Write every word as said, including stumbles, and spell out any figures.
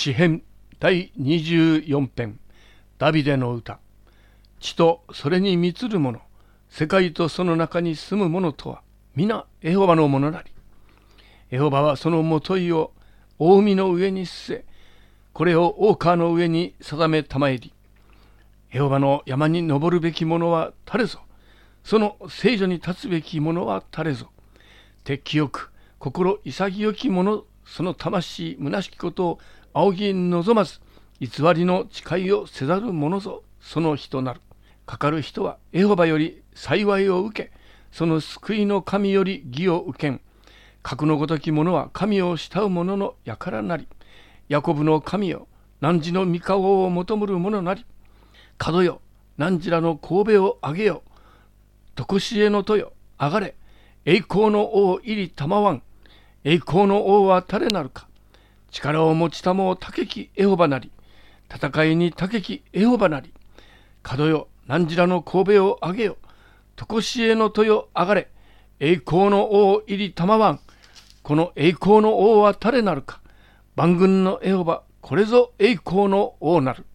詩編第にじゅうよん編ダビデの歌。地とそれに満つるもの、世界とその中に住む者とは皆エホバのものなり。エホバはそのもといを大海の上に据え、これを大川の上に定めたまえり。エホバの山に登るべき者は誰ぞ、その聖所に立つべき者は誰ぞ。鉄清く心潔き者、その魂虚しきことを仰ぎ望まず、偽りの誓いをせざる者ぞ、その人なる。かかる人はエホバより幸いを受け、その救いの神より義を受けん。格のごとき者は神を慕う者の輩なり。ヤコブの神よ、汝の御顔を求むる者なり。角よ、汝らの頭を上げよ。とこしえの戸よ、上がれ。栄光の王入りたまわん。栄光の王は誰なるか。力を持ちたも高きエホバなり。戦いに高きエホバなり。角よ、汝らの頭を上げよ。とこしえの戸よ、上がれ。栄光の王入りたまわん。この栄光の王は誰なるか。万軍のエホバ、これぞ栄光の王なる。